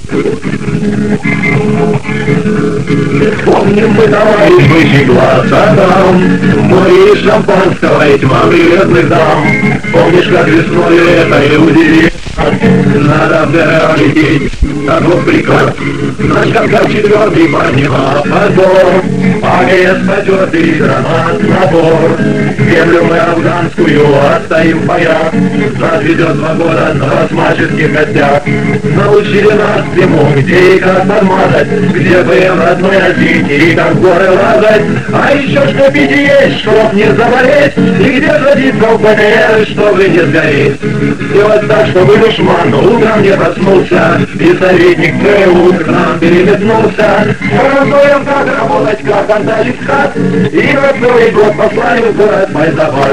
Помним мы, товарищ, бычий глаз отдам, море шампанского и тьма приветных дам. Помнишь, как весной этой удивили? Надо в ДР лететь, таков приказ. Наш Кавказ четвертый поднимал подбор, а ГС потертый гранат набор. Землю мы афганскую отстоим в боях, нас ведет 2 года на басмаческих костях. Научили нас всему, где и как подмазать, где БМ родной носить и как в горы лазать. А еще что пить есть, чтоб не заболеть, и где садиться в ПТР, чтобы не сгореть. Сделать так, чтобы душман утром не проснулся, и советник ЦРУ к нам переметнулся. Гарантуем, как работать, как отдать хат, и на целый год послали в город Майзабад.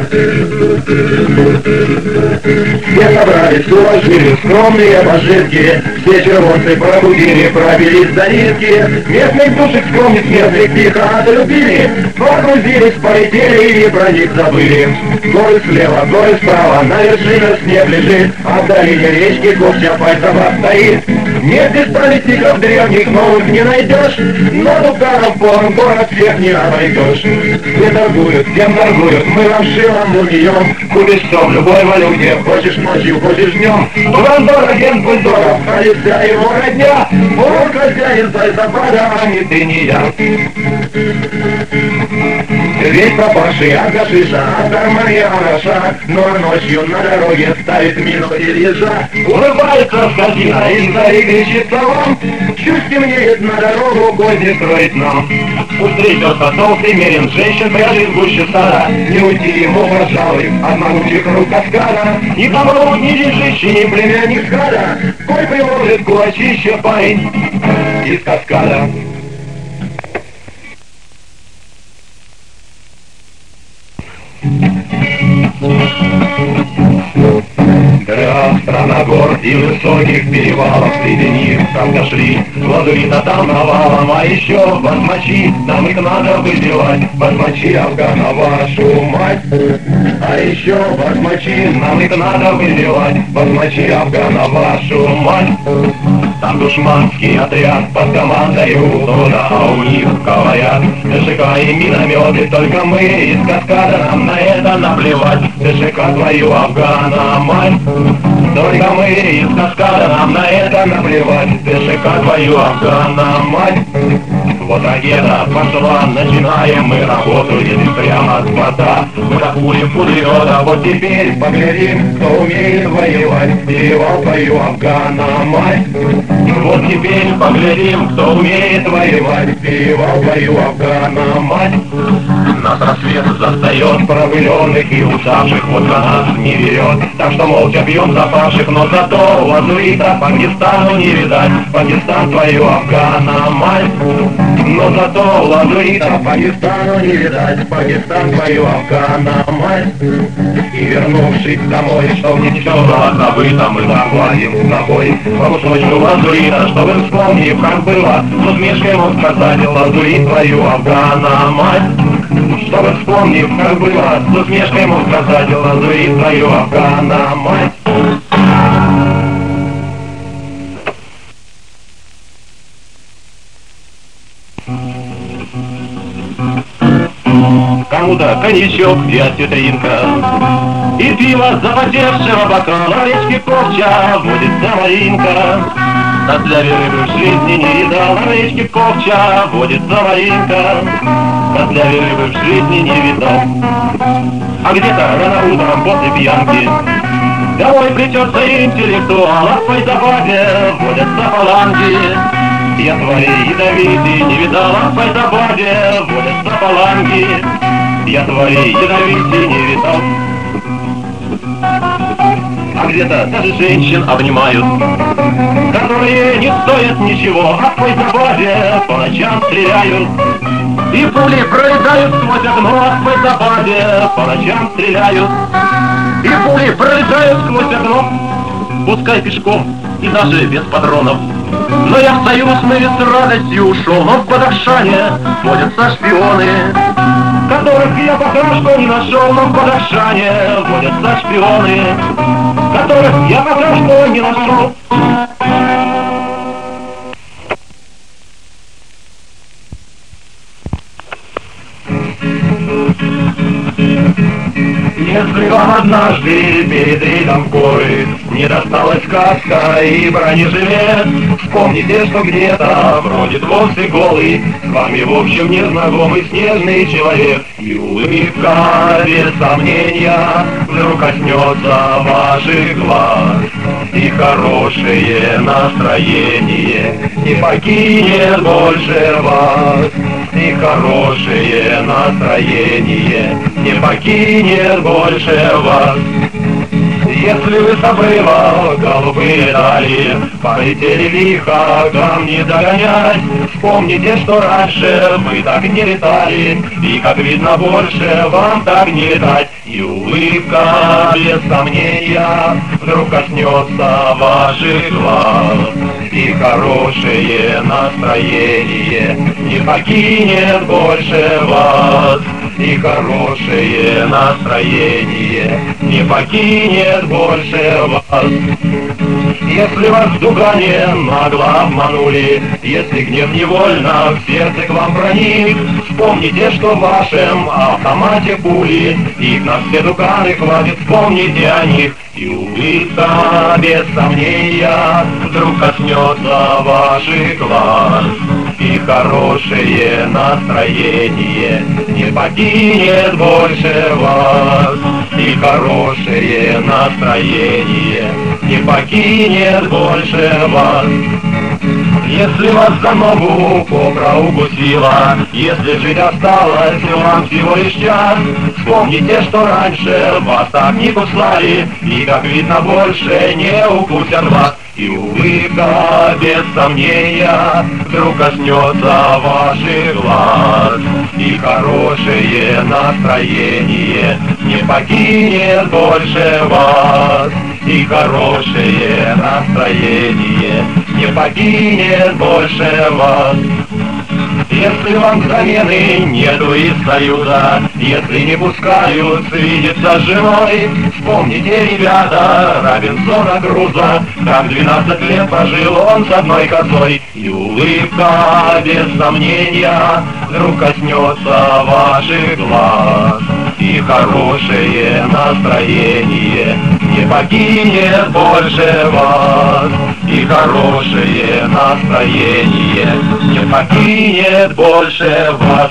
Все собрались, уложили скромные пожитки, все червонцы пробудили, пробились до нитки. Местных душек скромниц местных тихо отлюбили, погрузились, полетели и про них забыли. Горы слева, горы справа, на вершинах снег лежит, а в долине речки Костя Майзабад стоит. Нет без памятников древних новых не найдешь, но дуканов полон город всех не обойдешь. Все торгуют, всем торгуют, мы вам шилом мульем, купишь все в любой валюте, хочешь ночью, хочешь днем. Бандор, агент Бульдоров, ходит вся его родня, он хозяин Майзабада, а не ты, не я. Весь пропавший от гашиша, от гармония хороша, но ночью на дороге ставит мину и ежа. Улыбается скотина из-за и кричит словам, чуть темнеет на дорогу, гвозди строить нам. Встретился толстый мерин, женщин пряжет гуще стада, не уйти ему, пожалуй, от могучих рук каскада. Ни помогут ни деньжище, ни племянник скада, кой приложит кулачище парень из каскада. Страна гор и высоких перевалов, среди них там дошли лазурит, там навалом, а еще басмачи, нам их надо выбивать, басмачи Афгана вашу мать. А еще басмачи, нам их надо выбивать, басмачи Афгана вашу мать. Там душманский отряд под командою Дода, а у них говорят ДШК и минометы, только мы из каскада, нам на это наплевать. ДШК твою Афгана мать, только мы из каскада, нам на это наплевать. ДШК твою Афгана мать. Вот ракета пошла, начинаем мы работу, едем прямо с борта. Мы допулим пулемета, вот теперь поглядим, кто умеет воевать. Перевал твою Афгана мать. Вот теперь поглядим, кто умеет воевать. Перевал твою Афгана мать. Нас рассвет застает пропыленных и уставших, вот нас не верет, так что молча пьем запавших, но зато лазурита Пакистану не видать. Пакистан твою Афгана мать. Но зато лазурита Пакистану не видать, Пакистан твою Афгана мать. И вернувшись домой, чтоб не все было забыто, мы захватим с собой по кусочку лазурита, чтобы вспомнив, как было, с усмешкой мог сказать лазурит твою Афгана мать. Чтобы вспомнив, как было, с усмешкой мог сказать лазурит твою Афгана мать. Кому-то коньячок и осетринка, и пиво запотевшего бокала, речки Ковча водится Маринка. На сляве рыбы в жизни не видал, на речке Ковча водится Маринка. На сляве рыбы в жизни не видал. А где-то рано утром после пьянки домой придется интеллектуал, а в Майзабаде водятся паланки. Я твои ядовитые не видал, а в Майзабаде водятся паланки. Я твои ядовитые не видал. А где-то даже женщин обнимают, которые не стоят ничего, а в Майзабаде по ночам стреляют. И пули пролетают сквозь окно, а в Майзабаде по ночам стреляют. И пули пролетают сквозь окно, пускай пешком и даже без патронов. Но я в Союз мы ведь с радостью ушел, но в Бадахшане водятся шпионы, которых я пока что не нашел, но в Бадахшане водятся шпионы, которых я пока что не нашел. Если вам однажды перед рейдом в горы не досталась каска и бронежилет, вспомните, что где-то бродит вовсе голый, с вами в общем незнакомый снежный человек. И улыбка, без сомнения, вдруг коснется ваших глаз, и хорошее настроение не покинет больше вас. И хорошее настроение не покинет больше вас. Если вы с обрыва голубые дали полетели лихо, камни догонять, вспомните, что раньше вы так не летали, и, как видно, больше вам так не летать. И улыбка, без сомнения, вдруг коснется ваших глаз, и хорошее настроение не покинет больше вас. И хорошее настроение не покинет больше вас. Если вас в Дугане нагло обманули, если гнев невольно в сердце к вам проник, вспомните, что в вашем автомате пули, их на все Дуганы хватит, вспомните о них. И улыбка, без сомнения, вдруг коснется ваших глаз, и хорошее настроение не покинет больше вас. И хорошее настроение не покинет больше вас. Если вас за ногу кобра укусила, если жить осталось вам всего лишь час, вспомните, что раньше вас так не кусали, и, как видно, больше не укусят вас. И улыбка, без сомнения, вдруг коснется ваших глаз, и хорошее настроение не покинет больше вас. И хорошее настроение не покинет больше вас. Если вам замены нету из союза, если не пускают свидеться с женой, вспомните, ребята, Робинсона Круза, как 12 лет прожил он с одной косой. И улыбка, без сомнения, вдруг коснется ваших глаз, и хорошее настроение не покинет больше вас. И хорошее настроение не покинет больше вас.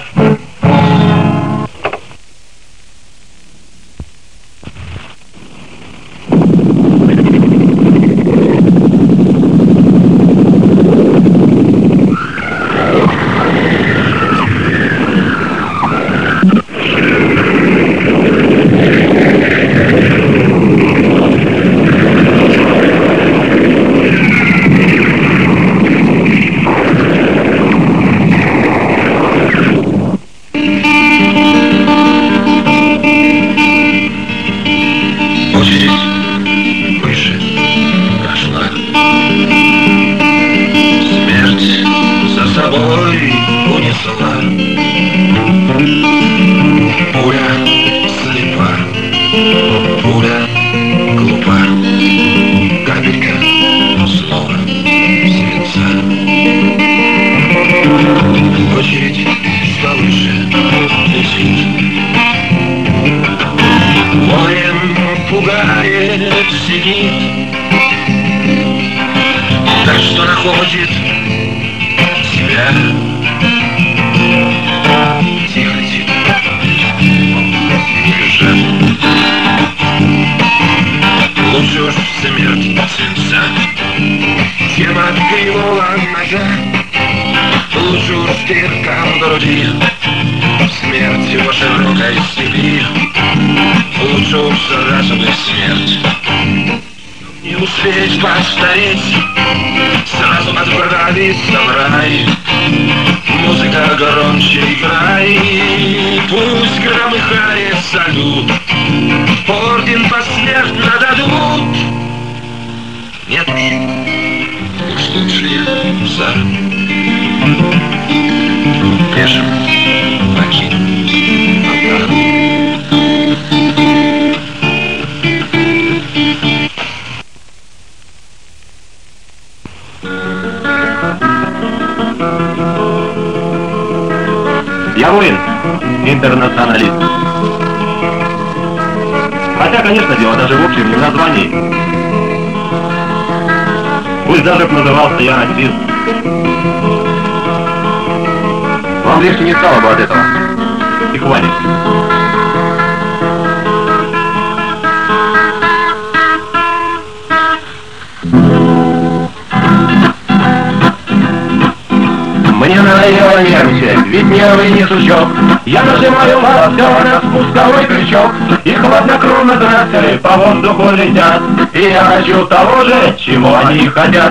Я воин, интернационалист. Хотя, конечно, дело даже в общем не в названии. Пусть даже назывался я нацист. Вам легче не стало бы от этого. И хватит. Мне надоело нервничать, ведь нервы не сучок. Я нажимаю ласково на спусковой крючок, и хладнокровно тракторы по воздуху летят. И я хочу того же, чего они хотят.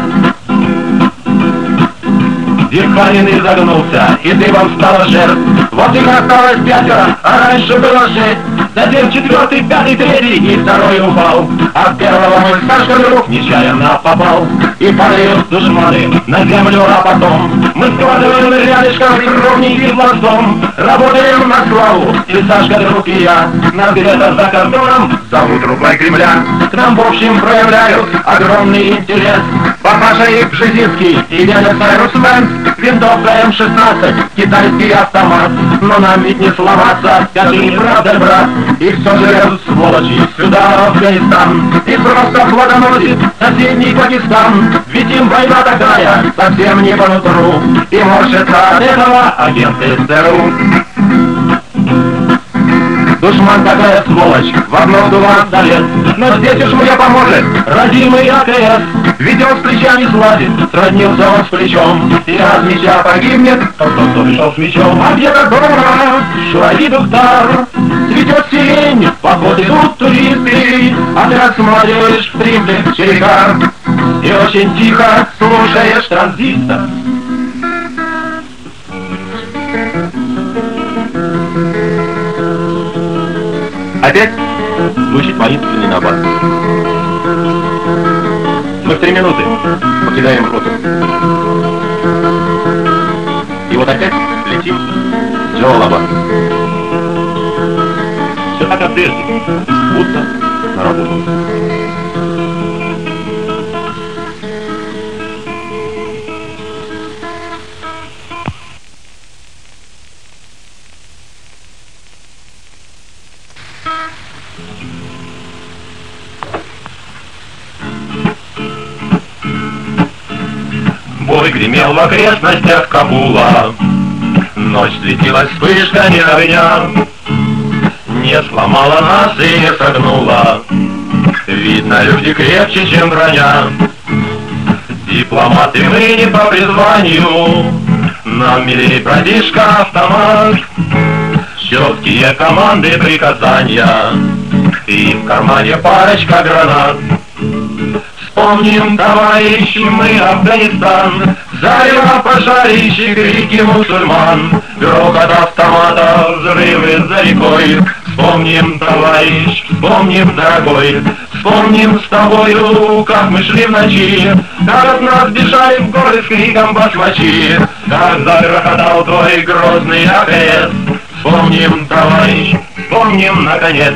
Диханин изогнулся, и дыбом стала шерсть. Вот их осталось 5, а раньше было 6. Затем 4, 5, 3 и 2 упал. А с первого мой Сашка друг нечаянно попал. И падают душманы на землю, а потом мы складываем рядышком ровненький пластом. Работаем на славу, и Сашка друг и я. Нас где-то за кордоном зовут рукой Кремля. К нам в общем проявляют огромный интерес папаша и Бжезинский и дядя Сайрус Вэнс. Винтовка М-16, китайский автомат. Но нам ведь не сломаться, скажи, не правда, брат? И все же лезут сволочи сюда, в Афганистан. И просто плодоносит соседний Пакистан. Ведь им война такая совсем не по нутру. И морщится от этого агент СРУ. Душман такая сволочь, в одно дуло залез. Но здесь уж мне поможет родимый АКС. Ведь он с плеча не слазит, сроднился он с плечом. И раз меча погибнет, то тот, кто пришел с мечом. А где-то дома Шурави Духтар. Цветет сирень, поход идут туристы. А ты рассматриваешь в трипле черекар. И очень тихо слушаешь транзистор. Опять звучит воинственный набат. Мы в 3 минуты покидаем роту. И вот опять летим Джоалаба. Все так, как прежде, будто на работу. Бой гремел в окрестностях Кабула, ночь светилась вспышками огня, не сломала нас и не согнула, видно, люди крепче, чем броня. Дипломаты мы не по призванию, нам милей братишка автомат, четкие команды, приказания, и в кармане парочка гранат. Вспомним, товарищи, мы Афганистан, зарево пожарищи, крики мусульман, грохот автомата, взрывы за рекой. Вспомним, товарищ, вспомним, дорогой, вспомним с тобою, как мы шли в ночи, как от нас бежали в горы с криком басмачи, как загрохотал твой грозный АКС. Вспомним, товарищ, вспомним, наконец.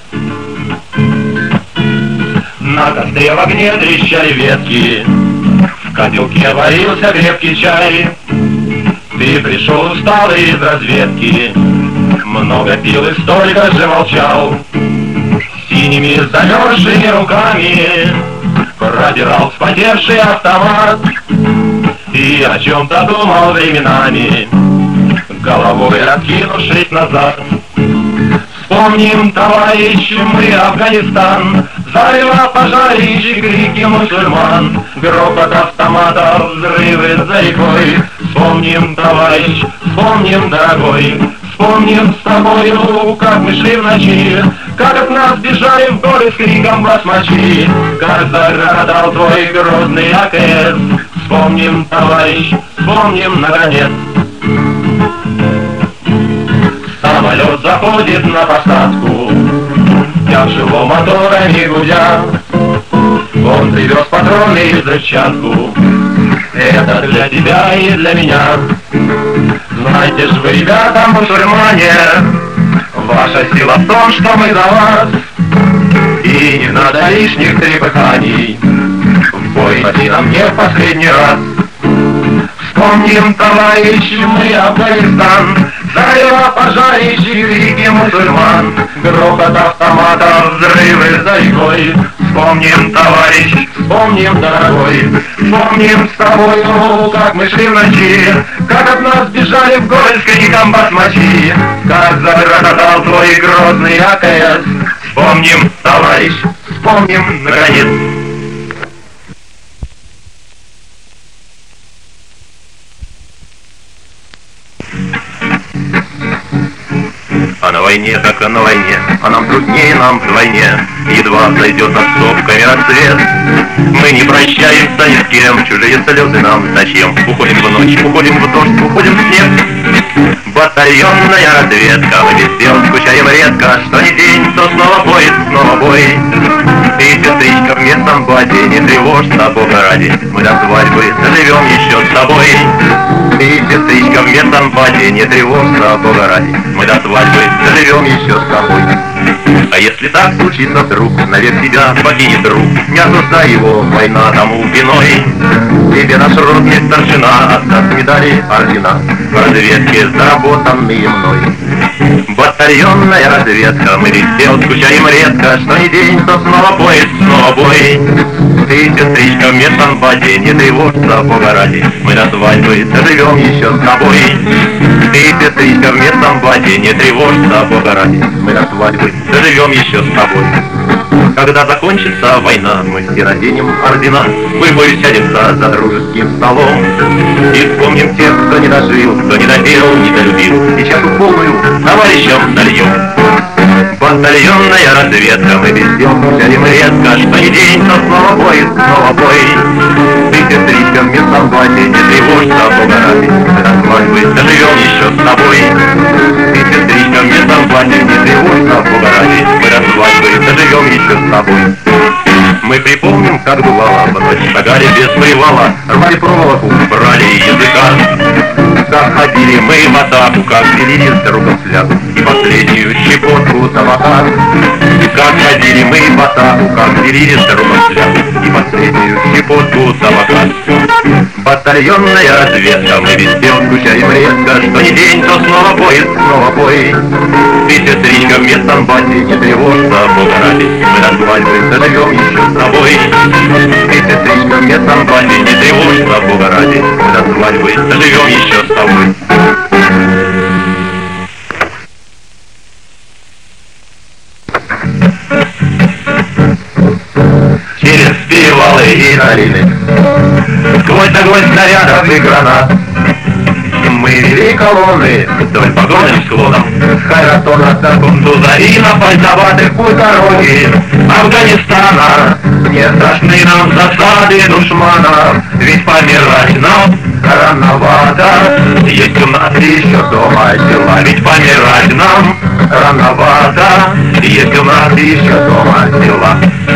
На костре в огне трещали ветки, в котелке варился крепкий чай. Ты пришел усталый из разведки, много пил и столько же молчал. Синими замерзшими руками продирал вспотевший автомат и о чем-то думал временами, головой откинувшись назад. Вспомним, товарищи, мы Афганистан, зарево пожарищи, крики мусульман, грохот автоматов, взрывы за рекой. Вспомним, товарищ, вспомним, дорогой, вспомним с тобою, как мы шли в ночи, как от нас бежали в горы с криком басмачи, как загрохотал твой грозный АКС. Вспомним, товарищ, вспомним, наконец. Самолет заходит на посадку, тяжело моторами гудя. Он привез патроны и взрывчатку, это для тебя и для меня. Знаете ж вы, ребята, мусульмане, ваша сила в том, что мы за вас. И не надо лишних трепыханий, в бой ходи нам не в последний раз. Вспомним, товарищи, мы Афганистан, Зарева пожарищей, крики мусульман, грохот автоматов, взрывы за рекой. Вспомним, товарищ, вспомним, дорогой, вспомним с тобою, как мы шли в ночи, как от нас бежали в Гольской комбат-мочи, как загрохотал твой грозный АКС. Вспомним, товарищ, вспомним, наконец. А на войне, как на войне, а нам труднее, нам вдвойне. Едва зайдет над сопками рассвет, мы не прощаемся ни с кем, чужие слезы нам зачем? Уходим в ночь, уходим в дождь, уходим в снег. Батальонная разведка, мы без дел скучаем редко, что ни день, то снова поезд, снова бой. Ты, сестричка, в местном базе, не тревожься, Бога ради, мы до свадьбы заживем еще с тобой. Ты, сестричка, в местном базе, не тревожься, Бога ради, мы до свадьбы заживем еще с тобой. А если так случится вдруг, навек тебя покинет друг, не осуждай его, война тому виной. Тебе наш ротный старшина отдаст медали ордена, в разведке заработанные мной. Батальонная разведка, мы везде скучаем редко, что ни день, то снова поезд, снова бой. Ты, сестричка, в местном базе, не тревожься, Бога ради, мы до свадьбы заживем еще с тобой. Ты, сестричка, в местном базе, не тревожься, Бога ради, мы до свадьбы заживем еще с тобой. Когда закончится война, мы все наденем ордена, мы бой сядемся за дружеским столом и вспомним тех, кто не дожил, кто не допел, не долюбил, и чашу полную товарищам нальем. Батальонная разведка, мы без дел скучаем редко, что ни день, то снова поезд, снова бой. Ты, сестричка, в местном базе, не тревожься, Бога ради, мы до свадьбы доживем еще с тобой. Ты, сестричка, в местном базе, не тревожься, Бога ради, мы до свадьбы доживем еще с тобой. Мы припомним, как бывало, в ночь шагали без привала, рвали проволоку, брали языка. Как ходили мы в атаку, как делили с руком флягу и последнюю щепотку табака. Как ходили мы в атаку, как делили с руком флягу и последнюю щепотку табака. Батальонная разведка, мы везде скучаем редко, что ни день, то снова поезд, снова бой. Ты, сестричка, в местном базе, не тревожься, Бога ради, мы до свадьбы заживем еще с тобой. Ты, сестричка, в местном базе, не тревожься, Бога ради, мы до свадьбы заживем еще с тобой. Через перевалы и долины, сквозь огонь снарядов и гранат, мы вели колонны вдоль погонным склонам с Хайратона до Кундуза и на пальцеватых путь дороги Афганистана. Не страшны нам засады душманов, ведь помирать нам рановато. Есть у нас еще дома дела, ведь помирать нам рановато. Есть у нас еще дома дела.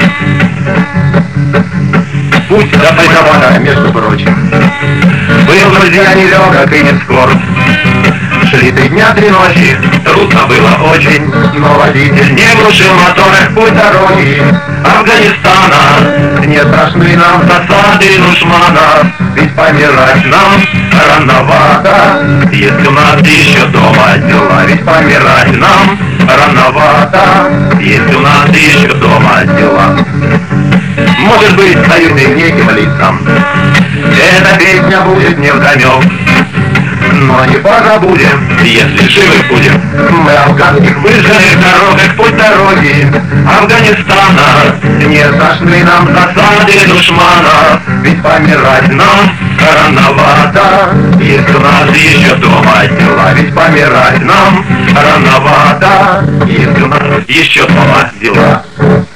Путь до Пальцевата, между прочим, был, друзья, нелегок и не скоро. Шли 3 дня, 3 ночи, трудно было очень, но водитель не глушил моторы в путь дороги Афганистана. Не страшны нам засады душманов, ведь помирать нам рановато. Есть у нас еще дома дела, ведь помирать нам рановато. Есть у нас еще дома дела. Может быть, союзным неким лицам эта песня будет невдомек, но не позабудем, если живы будем, мы афганских выжженных дорогах путь дороги Афганистана. Не страшны нам засады душманов, ведь помирать нам рановато. Есть у нас еще дома дела, ведь помирать нам рановато. Есть у нас еще дома дела.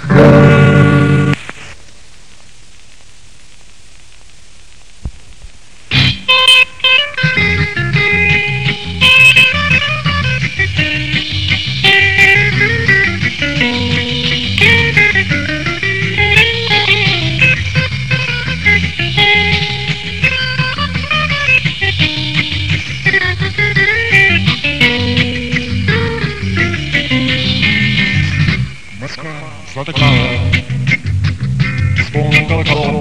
Златокрылая, с полным колоколом,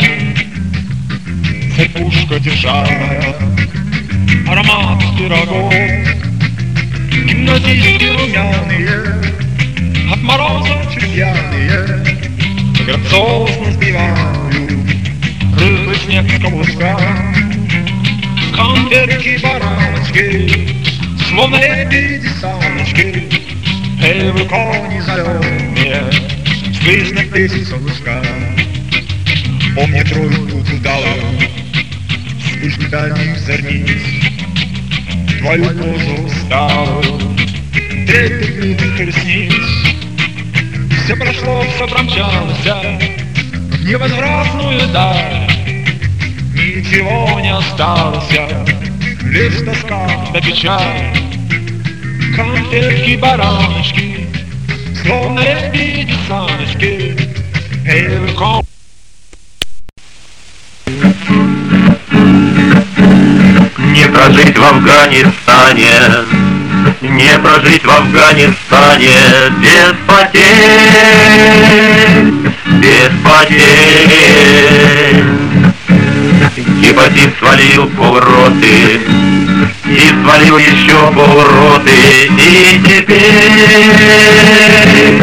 цепушка державная, аромат пирогов. Гимназистки румяные, от мороза чуть пьяные, грациозно сбивают рыхлый снег с каблука. Конфетки-бараночки, словно лебеди-самочки, эй, вы кони зеленые, слышно песен с облачка. Помни тройку удалых, вспышки дальних зорниц, твою позу усталую, трепетных ресниц. Все прошло, все промчалось в невозвратную даль. Ничего не осталось, лишь тоска да печаль. Конфетки-бараночки, словно лебеди-саночки, эй, вы кони. Не прожить в Афганистане, не прожить в Афганистане без потерь, без потерь. Гепатит свалил полроты, и свалил еще полроты, и теперь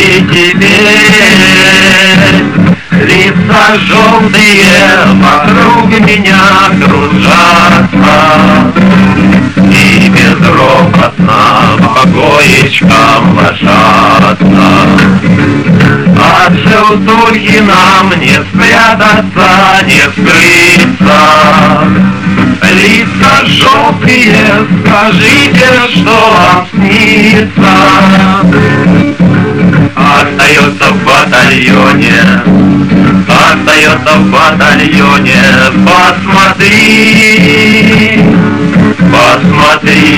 лица желтые вокруг меня кружатся, и безропотно по коечкам ложатся. От желтухи нам не спрятаться, не скрыться. Лица желтые, скажите, что вам снится. Остается в батальоне, остается в батальоне. Посмотри, посмотри.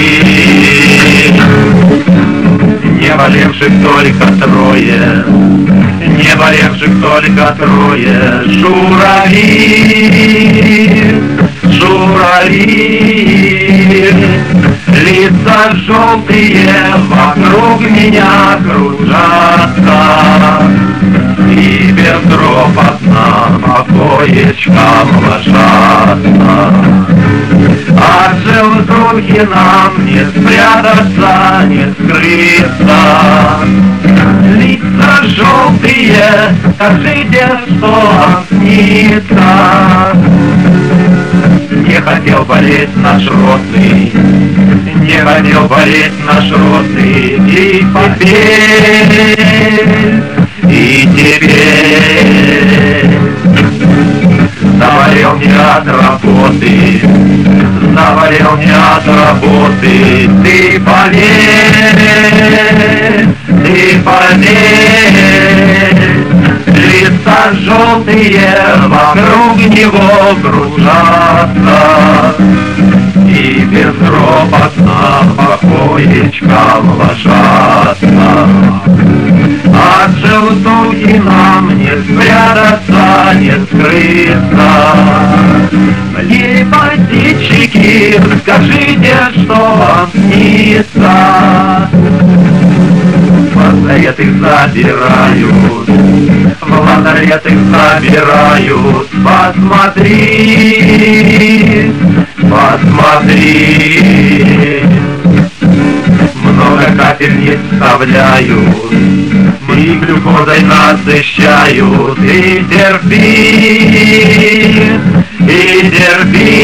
Не болевших только трое, не болевших только трое. Журавли, журавли, лица желтые вокруг меня кружатся, и безропотно по коечкам ложатся. От желтухи нам не спрятаться, не скрыться. Лица желтые, скажите, что вам снится. Не хотел болеть наш ротный, не хотел болеть наш ротный, и теперь заболел не от работы, заболел не от работы. Ты поверь, ты поверь, лица желтые вокруг него кружатся, и безропотно по коечкам ложатся. От желтухи нам не спрятаться, не скрыться. Гепатитчики, скажите, что вам снится. В лазарет их забирают, в лазарет их забирают. Посмотри, посмотри. Много капель не вставляют, и глюкозой насыщают. И терпи, и терпи.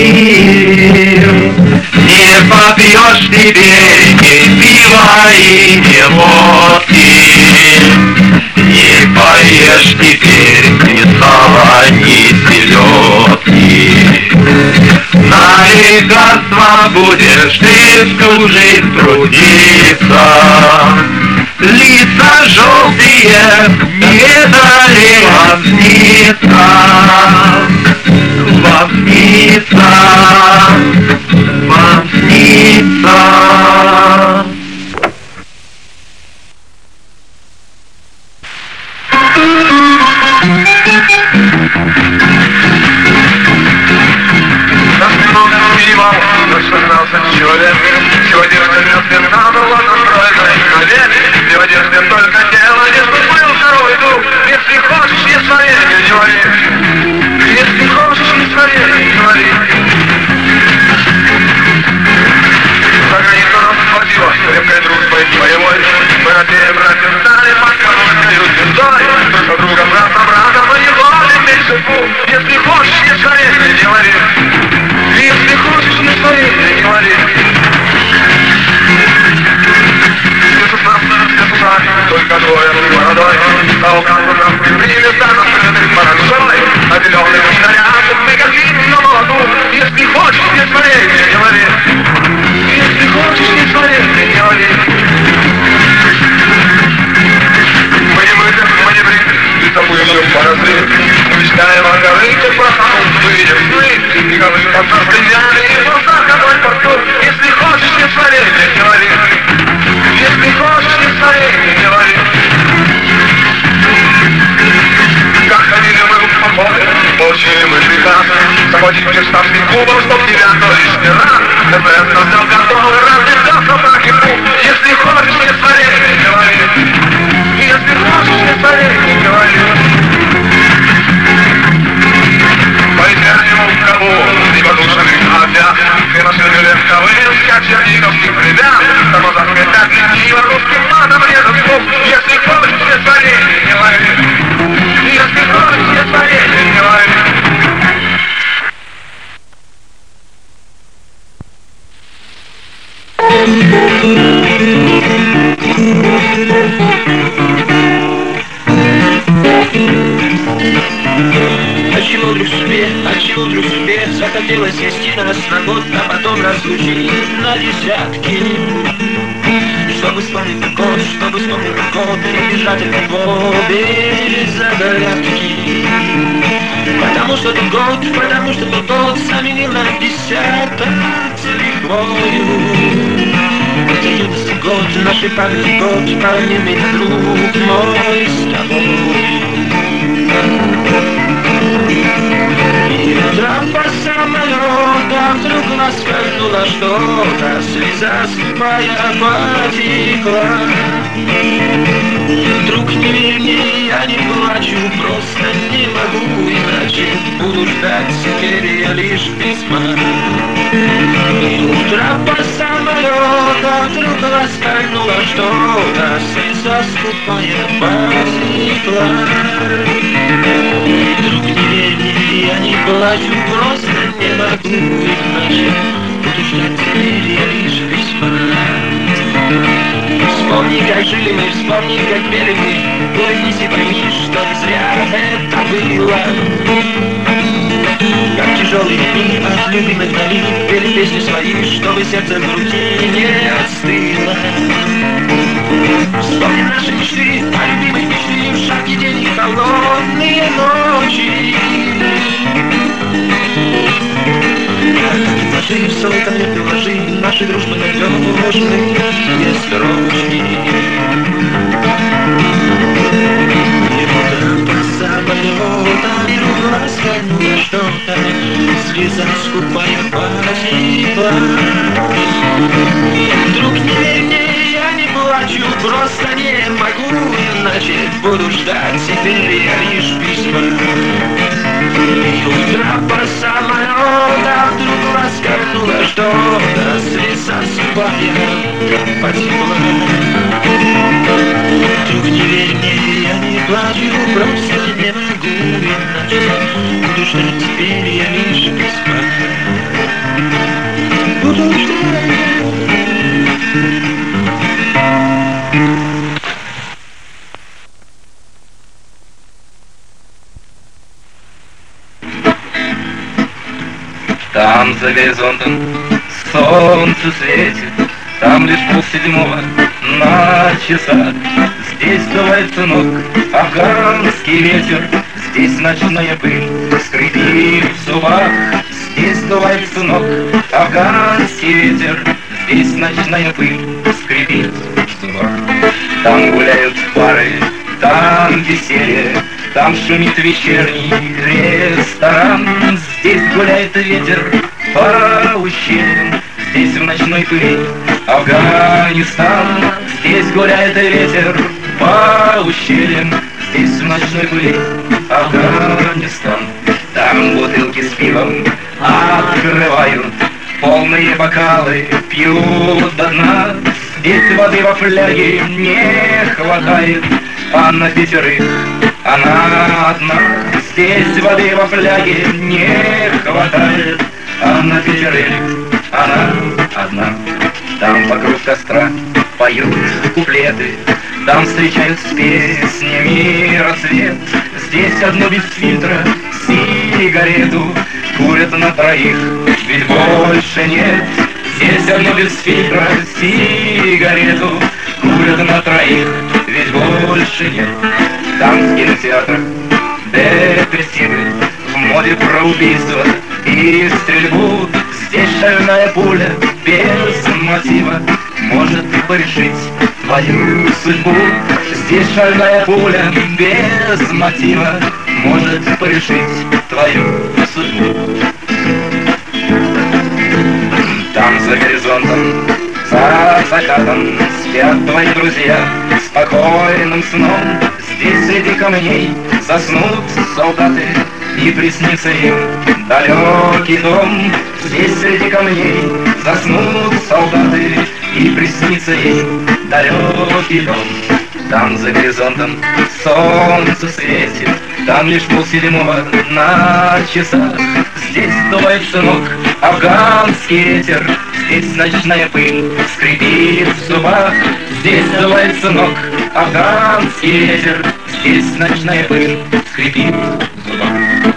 Не попьешь теперь ни пива и ни водки, не поешь теперь ни сала, ни селедки. На лекарства будешь ты всю жизнь трудиться. Лица желтые, не дали вам снится, вам снится, вам снится. Человек, сегодня вернется на ладном пройдой голове, в одежде только тело, не ступил второй дух. Если хочешь, не своей, не говори. Если хочешь, не своей, не говори. За границу нас схватила крепкая взяли вот за тобой повтор. Если хочешь, не смотри, не говори. Если хочешь, не смотри, не говори. Как ходили мы по полю, получили мы прекрасно. Захватили штатный клубом, чтоб тебя то лишний раз. КПС нам готовы, развязался так и пул. Если хочешь, не смотри, не говори. Если хочешь, не смотри, не говори. По-идеальному в кого, либо душами опять. Все машины легковые, как черниговских ребят. Самозахвет отличива русским матом резан слов. Если хочешь, не смотри, не говори. Если хочешь, не смотри, не говори. Отчего вдруг судьбе захотелось свести нас на год, а потом разлучить на десятки? Чтобы вспомнить тот год, чтобы вспомнить тот год, и бежать от него без загорятки. Потому что тот год заменил на десяток с лихвою. Это юности год, нашей памяти год, помни меня, друг мой, с тобой. И трапа самолета вдруг наскользнула что-то, слеза скупая потекла. Друг, не верь мне, я не плачу, просто не могу, иначе буду ждать теперь я лишь письма. И трапа самолета вдруг наскользнула что-то, слеза скупая потекла. Друг, не верь мне, я не плачу, просто не могу, иначе буду ждать теперь я лишь письма. Вспомни, как жили мы, вспомни, как пели мы, улыбнись и пойми, что не зря это было. Как тяжелые дни от любимых дней пели песни свои, чтобы сердце в груди не остыло. Вспомни наши мечты, о любимой мечты, в жаркий день и холодные ночи. Вложи в свой конверт, вложи наши дружбы надежны, без строчки. И вот по самолета вдруг раскольнуло что-то, слеза скупая потекла. Друг, не верь мне, я не плачу, просто не могу, иначе буду ждать теперь я лишь письма. И утро по самолета вдруг раскольнуло что-то, слеза скупая потекла. Друг, не верь мне, я не плачу, просто не могу, иначе буду ждать теперь я лишь письма. Буду ждать. Там за горизонтом солнце светит, там лишь 6:30 на часах. Здесь бывает, сынок, афганский ветер, здесь ночная пыль скрипит в зубах. Здесь бывает, сынок, афганский ветер, здесь ночная пыль скрипит в зубах. Там гуляют пары, там веселье, там шумит вечерний ресторан. Здесь гуляет ветер по ущельям, здесь в ночной пыли Афганистан. Здесь гуляет ветер по ущельям, здесь в ночной пыли Афганистан. Там бутылки с пивом открывают, полные бокалы пьют до дна. Здесь воды во фляге не хватает, а на 5 она одна. Здесь воды во фляге не хватает, а на 5 она одна. Там вокруг костра поют куплеты, там встречают с песнями рассвет. Здесь одно без фильтра сигарету курят на 3, ведь больше нет. Здесь одно без фильтра сигарету курят на 3, ведь больше нет. Там в кинотеатрах депрессивы, в моде про убийство и стрельбу. Здесь шальная пуля без мотива может порешить твою судьбу. Здесь шальная пуля без мотива может порешить твою судьбу. Там за горизонтом, за закатом спят твои друзья спокойным сном. Здесь среди камней заснут солдаты, и приснится им далекий дом. Здесь среди камней заснут солдаты, и приснится им далекий дом. Там за горизонтом солнце светит, там лишь 6:30 на часах. Здесь дует сынок афганский ветер, здесь ночная пыль скрипит в зубах. Здесь дует сынок афганский ветер, здесь ночная пыль скрипит в зубах.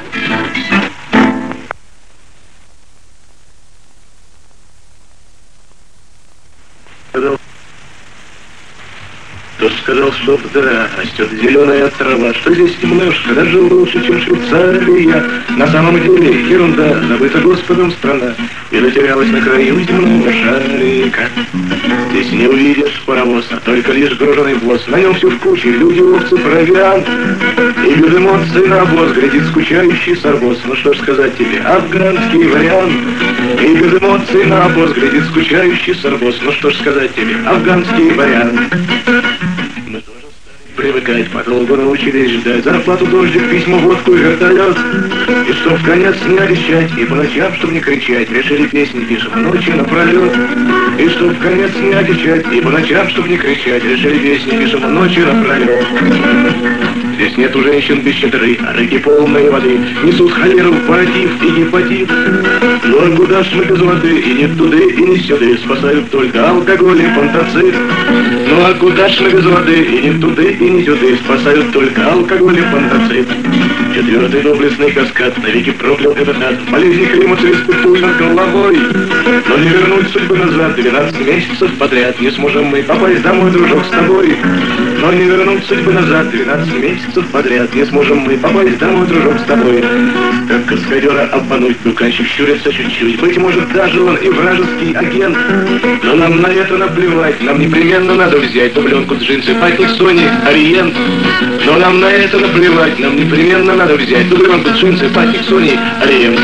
Кто сказал, что вдора растет зеленая трава, что здесь немножко даже лучше, чем Швейцария. На самом деле ерунда, забыта Господом страна, и затерялась на краю земного шарика. Здесь не увидишь паровоз, а только лишь груженый воз. На нем все в куче, люди, овцы, провиант. И без эмоций на обоз глядит скучающий сарбоз. Ну что ж сказать тебе, афганский вариант. И без эмоций на обоз глядит скучающий сарбоз. Ну что ж сказать тебе, афганский вариант. Мы тоже стали привыкать, подолгу научились ждать зарплату, дождик, письма, водку и вертолет. И чтоб в конец не обещать, и по ночам, чтоб не кричать, решили песни пишем ночи напролет. И чтоб в конец не обещать, и по ночам, чтоб не кричать, решили песни пишем ночи напролет. Здесь нету женщин без щедры, а реки полные воды несут холеру, паротив и гепатит. Ну а куда ж мы без воды, и не туды, и не сюды, спасают только алкоголь и фантацит. Ну а куда ж мы без воды, и не туды, и не сюды, спасают только алкоголь и фантацит. Четвертый доблестный каскад навеки проклял этот ад. Болезни климат респектуй над головой. Но не вернуть судьбы назад 12 месяцев подряд не сможем мы попасть домой, дружок, с тобой. Но не вернуть судьбы назад 12 месяцев подряд не сможем мы попасть домой, дружок, с тобой. Как каскадера обмануть, дуканщик щурится чуть-чуть. Быть может, даже он и вражеский агент. Но нам на это наплевать, нам непременно надо взять дубленку джинсы, патник Сони, Ориент. Но нам на это наплевать, нам непременно надо взять дубленку джинсы, патник Сони, Ориент.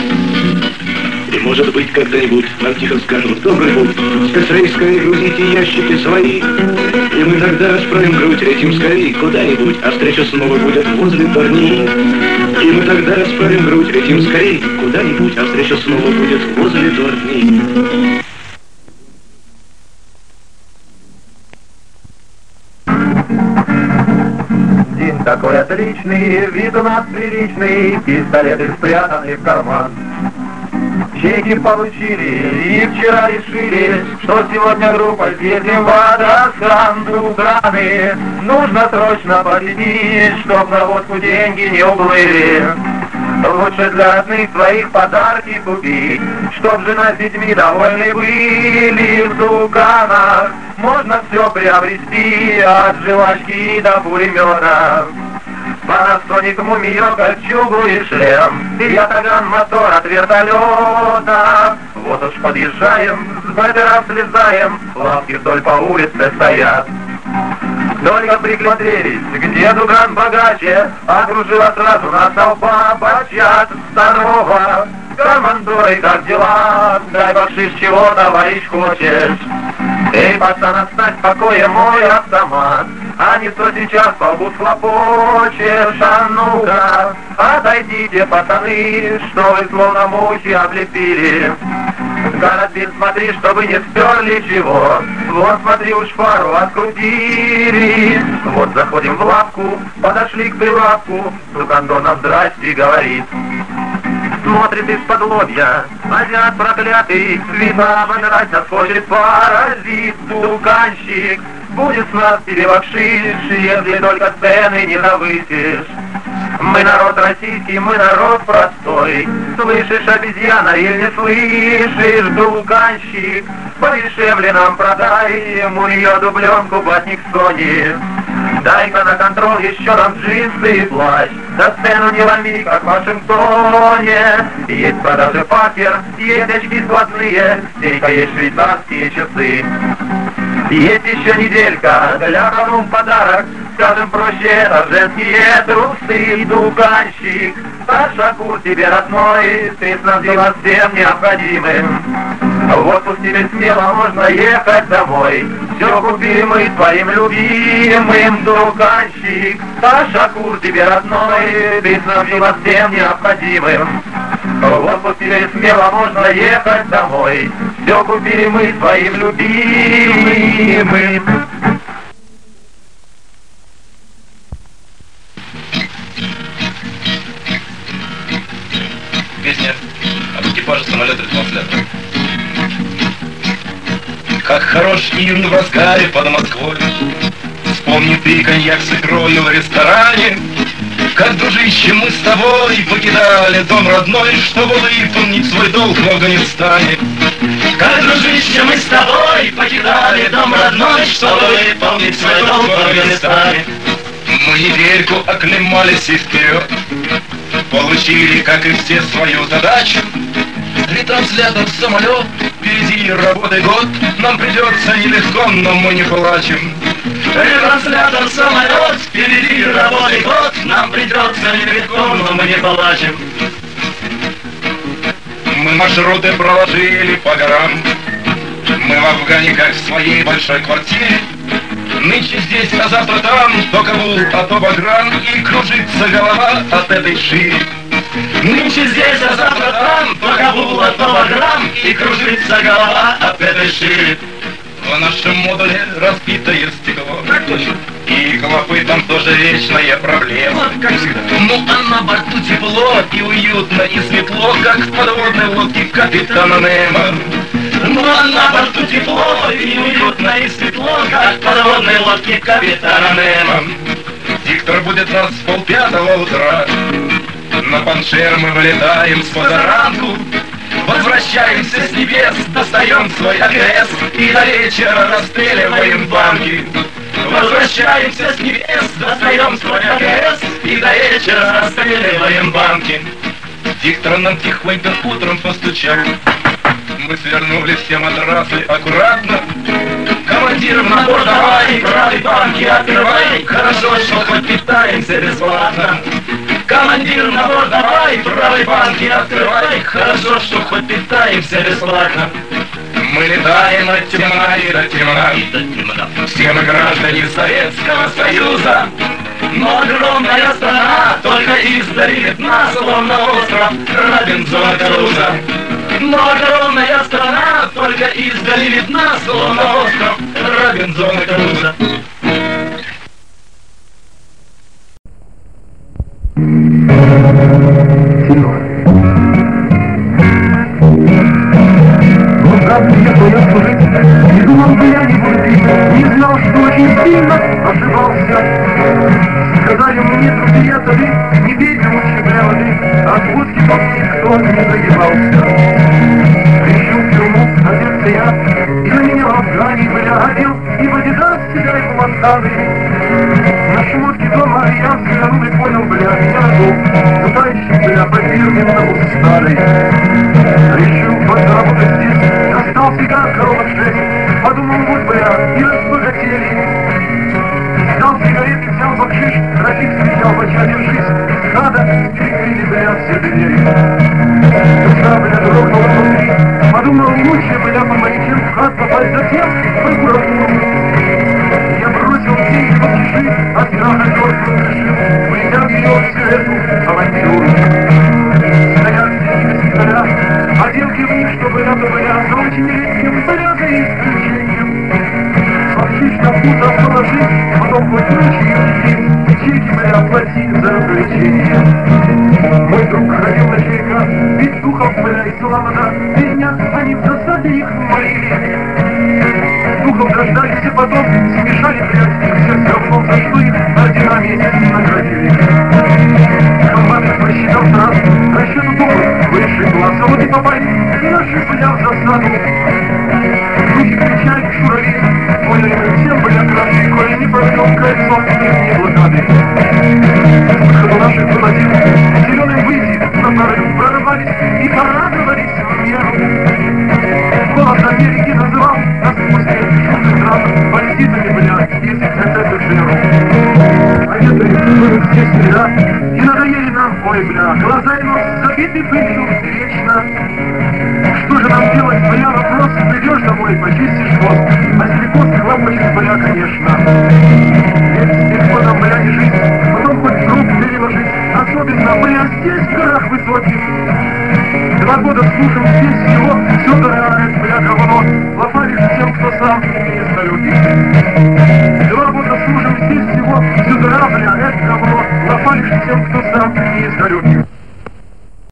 И может быть когда-нибудь нам тихо скажут добрый путь, спецрейское грузите ящики свои. И мы тогда расправим грудь этим скорей куда-нибудь, а встреча снова будет возле парней. И мы тогда расправим грудь этим скорей куда-нибудь, а встреча снова будет возле парней. День такой отличный, вид у нас приличный, пистолеты спрятаны в карман. Чеки получили и вчера решили, что сегодня группа съездим в водосхран. Дружаны, нужно срочно посетить, чтоб на водку деньги не уплыли. Лучше для родных своих подарки купить, чтоб жена с детьми довольны были. В Дуканах можно все приобрести, от жвачки до пулемета. Panasonic, Мумиё, кольчугу и шлем, и ятаган, мотор от вертолета. Вот уж подъезжаем, с бедера слезаем, лавки вдоль по улице стоят. Только присмотрелись, где Дуган богаче, окружила сразу нас толпа бачат. Здорово, командоры, как дела? Дай бакшиш, чего, товарищ, хочешь? Эй, пацан, оставь в покое мой автомат, а не то сейчас полбу схлопочешь. А ну-ка, отойдите, пацаны, что вы словно мухи облепили. Городбит, смотри, чтобы не сперли чего. Вот смотри, уж пару открутили. Вот заходим в лавку, подошли к прилавку. Дукандон нам здрасте говорит. Смотрит из-под лобья, азиат проклятый, видно, ободраться хочет паразит. Дуканщик, будет с нас тебе бакшиш, если только цены не завысишь. Мы народ российский, мы народ простой. Слышишь, обезьяна, или не слышишь? Дуканщик, подешевле нам продай, Мумиё, дубленку, батник Сони. Дай-ка на контроль еще раз джинсы и плащ. За сцену не ломи, как в Вашингтоне. Есть продажи Паркер, есть очки складные, стейка есть швейцарские часы. Есть еще неделька для кому в подарок. Скажем проще, это женские трусы и дуганщик. Саша Кур тебе родной, ты снабдила всем необходимым. В отпуск тебе смело можно ехать домой. Все купили мы твоим любимым, дуганщик. Саша Кур тебе родной, ты снабдила всем необходимым. В отпуск тебе смело можно ехать домой. Все купили мы твоим любимым. Песня об экипаже самолета-транслятора. Как хорош июнь в разгаре под Москвой. Вспомни ты коньяк с икрою в ресторане. Как, дружище, мы с тобой покидали дом родной, чтобы выполнить свой долг в Афганистане. Как, дружище, мы с тобой покидали дом родной, чтобы выполнить свой долг в Афганистане. Мы недельку оклемались и вперед, получили, как и все, свою задачу. Ретранслятор самолет, впереди работы год, нам придется нелегко, но мы не плачем. Ретранслятор самолет, впереди работы год, нам придется нелегко, но мы не плачем. Мы маршруты проложили по горам, мы в Афгане как в своей большой квартире. Нынче здесь, а завтра там, то Кабул, а то Баграм, и кружится голова от этой шире. Нынче здесь, а завтра там, то Кабул, а то Баграм, и кружится голова от этой шире. В нашем модуле разбитое стекло. Так точно. И клопы там тоже вечная проблема. Вот как всегда. Ну а на борту тепло и уютно и светло, как в подводной лодке капитана Немо. Ну а на борту тепло и уютно и светло, как в подводной лодке капитана Немо. Диктор будет нас в 4:30 утра. На Паншер мы вылетаем с позаранку. Возвращаемся с небес, достаем свой АГС и до вечера расстреливаем банки. Возвращаемся с небес, достаем свой АГС и до вечера расстреливаем банки. Диктор нам тихонько утром постучал. Мы свернули все матрасы аккуратно. Командир в набор давай, правый банки открывай. Хорошо, что хоть питаемся бесплатно. Командир в набор давай, правый банки открывай. Хорошо, что хоть питаемся бесплатно. Мы летаем от темна и до темна. Все мы граждане Советского Союза. Но огромная страна только издали видна, словно остров Робинзона Круза. Но огромная страна только издали видна, словно остров Робинзона Круза. Я понял, что жить, не думал бы я не буду пить, не знал, что очень сильно ошибался. Сказали мне друзья, ты не пейте лучше прямо ты, от водки по мне никто не загибался. Пришел в тюрьму, оделся я, и на меня в Афгане глядел, и в Адидас себя и полосканы. На шмотке дома я взглянул и понял, бля, я был затайщик, бля, по-фирменному старый. Решил подработать здесь, достал сигар коробок 6, подумал, вот, бля, и разбогатели. Взял сигареты, взял бакшиш, трафик встречал, бача, держись, из хада перекрыли, бля, все двери. Душа, бля, дрогнула внутри, подумал, лучше, бля, помогче в хат попасть, затем в прокуратуру. Я бросил деньги в бакшиши, от страха мертвым решил, влетят ее всю эту авантюру. Стоят деньги без фонаря, оделки в них, чтобы надо были, но очень редким, бля, за исключением. Бакшиш на пузо положи, потом хоть ночью и чеки, бля, плати за развлечение. Мой друг ходил на чайка, ведь духов, бля, и соломона, меня они в засаде их молили. Духов дождались и потом смешали, блядь, их все равно за что их орденами наградили. Комбат посчитал сразу, расчету духов выше класса, вот и попали наши, бля, в засаду. Духи кричали к шуровей, поняли мы всем, бля, краши, коли не пойдем кольцо. наших молодил, зеленым выйти на прорыв прорывались и порадовались в меру. Голос Америки называл нас после шумных драм бандитами, блядь, если это жиру. А ветры все среда, и надоели нам, ой, бля, глаза и нос забиты пылью вечно. Что же нам делать, бля, вопрос, придешь домой, почистишь хвост, а силикоз хлопочет, бля, конечно. Ведь с телефоном, бля, не жить, потом хоть в руку переложить, особенно, бля, здесь в горах высоких. 2 года слушал здесь всего, все дорогает, бля, говно, лопаришь тем, кто сам не далекий.